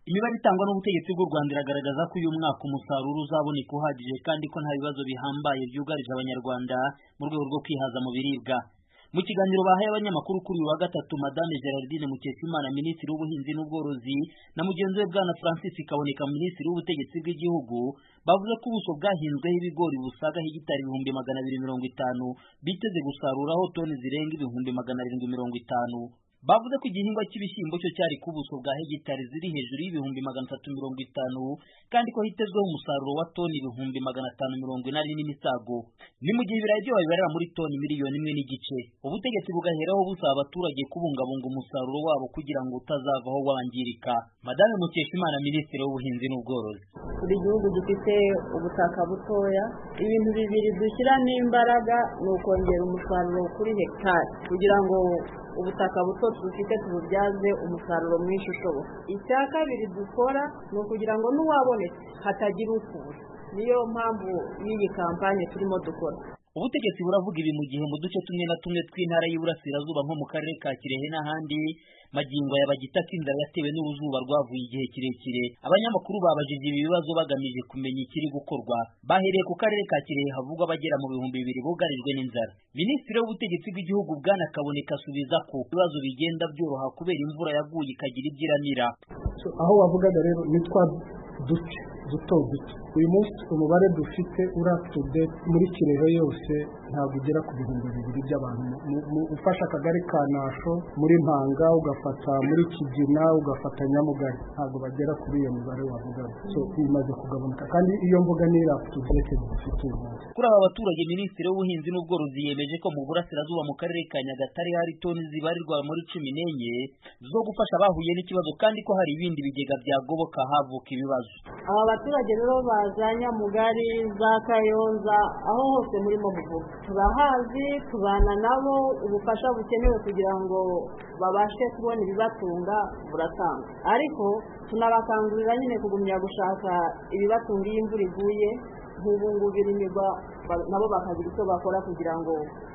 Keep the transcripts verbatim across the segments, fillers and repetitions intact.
Imibare itangwa n'ubutegetsi bw'u Rwanda iragaragaza ko uyu mwaka umusaruro uzaboneka uhagije kandi ko nta bibazo bihambaye byugarije abanyarwanda mu rwego rwo kwihaza mu biribwa. Mu kiganiro bahaye abanyamakuru kuri uyu wa gatatu, Madame Geraldine Mukeshimana, Minisitiri w'Ubuhinzi n'Ubworozi, na mugenzi we Bwana Francis Kaboneka, Minisitiri w'Ubutegetsi bw'Igihugu, bavuze ko ubuso bwahinzweho ibigori busaga hegitari ibihumbi magana abiri mirongo itanu, biteze gusaruraho toni zirenga ibihumbi magana arindwi mirongo itanu. Bavuze ko igihingwa cy'ibishyimbo cyo cyari ku buso bwa hegitari ziri hejuru y'ibihumbi magana atatu mirongo itanu, kandi ko hitezweho umusaruro wa toni ibihumbi magana atanu mirongo inani n'imisago. Ni mu gihe ibirayi byo babibarira muri toni miliyoni imwe n'igice. Ubutegetsi bugaheraho busaba abaturage kubungabunga umusaruro wabo kugira ngo utazavaho wangirika. Madame Mukeshimana, Minisitiri w'Ubuhinzi n'Ubworozi: buri gihugu gifite ubutaka butoya, ibintu bibiri dushyiramo imbaraga ni ukongera umusaruro kuri hegitari kugira ngo ubutaka buto dufite tububyaze umusaruro mwinshi ushoboka. Icya kabiri dukora ni ukugira ngo n'uwabonetse hatagira ukubura. Niyo mpamvu y'iyi kampanye turimo dukora. Ubutegetsi buravuga ibi mu gihe mu duce tumwe na tumwe tw'intara y'Iburasirazuba nko mu karere ka Kirehe n'ahandi, magingo y'abagitaka inzara yatewe n'uruzuba rwavuye igihe kirekire. Abanyamakuru babajije ibi bibazo bagamije kumenya ikiri gukorwa. Bahereye ku karere ka Kirehe havugwa abagera mu bihumbi bibiri bugarijwe n'inzara. Minisitiri w'Ubutegetsi bw'Igihugu Bwana Kaboneka asubiza ko ibibazo bigenda byoroha kubera imvura yaguye ikagira ibyiramira. Aho wavugaga rero ni twa duce duto duto. Uyu munsi umubare dufite uratude muri Kirehe yose ntabwo ugera ku bihumbi bibiri by'abantu. Ufasha akagari ka Nasho, muri Mpanga, ugafata muri Kigina, ugafata Nyamugari, ntabwo bagera kuri iyo mubare wavugaga. So imaze kugabanuka kandi iyo mvuga ni iratude dufite uyu munsi. Kuri aba baturage, Minisitiri w'Ubuhinzi n'Ubworozi yemeje ko mu Burasirazuba mu karere ka Nyagatare hari toni zibarirwa muri cumi n'enye zo gufasha abahuye n'ikibazo, kandi ko hari ibindi bigega byagoboka havuka ibibazo. Aba baturage rero baza Nyamugari, za Kayonza, aho hose murimo kuvuga, turahazi, tubana nabo, ubufasha bukenewe kugira ngo babashe kubona ibibatunga buratanga. Ariko tunabakangurira nyine kugumya gushaka ibibatunga iyo imvura iguye, nk'ubu ngubu birimirwa nabo bakagira icyo bakora kugira ngo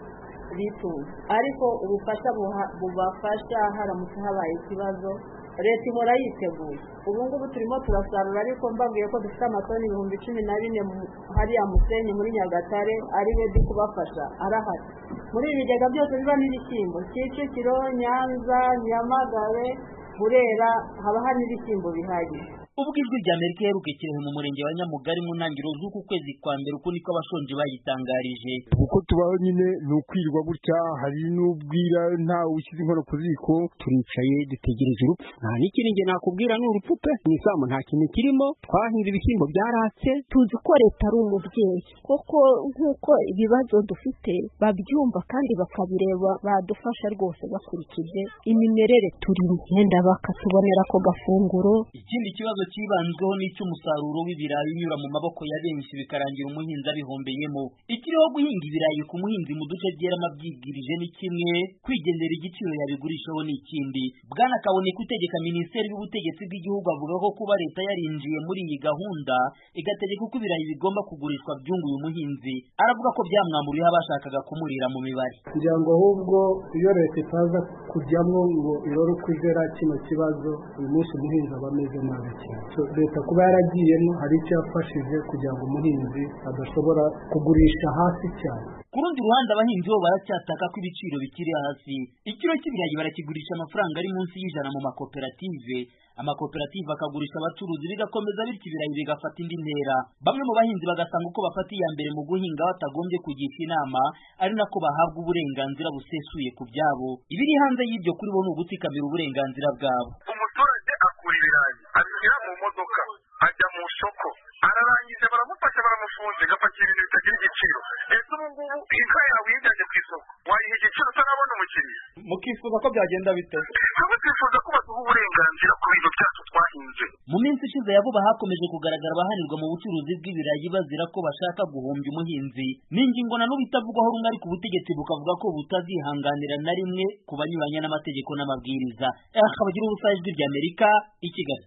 bitunge. Ariko ubufasha bubafasha haramutse habaye ikibazo, leta ihora yiteguye. Ubu ngubu turimo turasarura, ariko mbabwiye ko dufite amatoni ibihumbi cumi na bine hariya Musenyi muri Nyagatare, ari ready kubafasha, arahari. Muri ibi bigega byose bibamo ibishyimbo, Kicukiro, Nyanza, Nyamagabe, Burera, haba hari ibishyimbo bihagije. Ubwo ijwi rya Amerika iheruka Kirehe mu murenge wa Nyamugari mu ntangiriro z'uku kwezi kwa mbere, uko niko abashonje bayitangarije. Uko tubaho nyine ni ukwirirwa gutya, hari n'ubwira nta ushyize inkono ku ziko, turicaye dutegereje urupfu. Nta n'ikindi nge nakubwira ni urupfu pe, mu isambu nta kintu kirimo, twahinze ibishyimbo byaratse. Tuzi ko leta ari umubyeyi, kuko nk'uko ibibazo dufite babyumva kandi bakabireba, badufasha rwose bakurikije imimerere turimo, yenda bakatubonera ako gafunguro. Ikindi kibazo kibanzweho n'icy'umusaruro w'ibirayi unyura mu maboko ya benshi bikarangira umuhinzi abihombeyemo. Ikiriho guhinga ibirayi ku muhinzi mu duce byerama byigirije ni kimwe, kwigendera igiciro yabigurishaho ni ikindi. Bwana Kaboneka utegeka Minisiteri y'Ubutegetsi bw'Igihugu avuga ko kuba leta yarinjiye muri iyi gahunda igategeka uko ibirayi bigomba kugurishwa byunguye umuhinzi, aravuga ko byamwamburiye abashakaga kumurira mu mibare. Kugira ngo ahubwo iyo leta itaza kujyamo ngo irore uko izera kino kibazo, uyu munsi umuhinzi aba ameze nabi. So leta kuba yaragiyemo hari icyo yafashije kugira ngo umuhinzi adashobora kugurisha hasi cyane. Ku rundi ruhande, abahinzi bo baracyataka ko ibiciro bikiri hasi. Ikiro cy'ibirayi barakigurisha amafaranga ari munsi y'ijana mu makoperative. Amakoperative akagurisha abacuruzi, bigakomeza bityo ibirayi bigafata indi ntera. Bamwe mu bahinzi bagasanga uko bafata iya mbere mu guhinga batagombye kugisha inama, ari nako bahabwa uburenganzira busesuye ku byabo. Ibiri hanze y'ibyo kuri bo ni ugutsikamira uburenganzira bwabo. Umuturage akura ibirayi, abishyira mu modoka, ajya mu soko, ararangije baramufasha baramufunze, agapakira ibintu bitagira igiciro. Ese ubu ngubu inka yawe uyijyanye ku isoko, wayiha igiciro utanabona umukiriya? Mukifuza ko byagenda bite? Twebwe twifuza ko baduha uburenganzira ku bintu byacu twahinze. Mu minsi ishize ya vuba hakomeje kugaragara abahanirwa mu bucuruzi bw'ibirayi bazira ko bashaka guhombya umuhinzi. Ni ingingo na n'ubu itavugwaho rumwe, ariko ubutegetsi bukavuga ko butazihanganira na rimwe ku banyuranya n'amategeko n'amabwiriza. Akabagira ubusa, Ijwi ry'Amerika, i Kigali.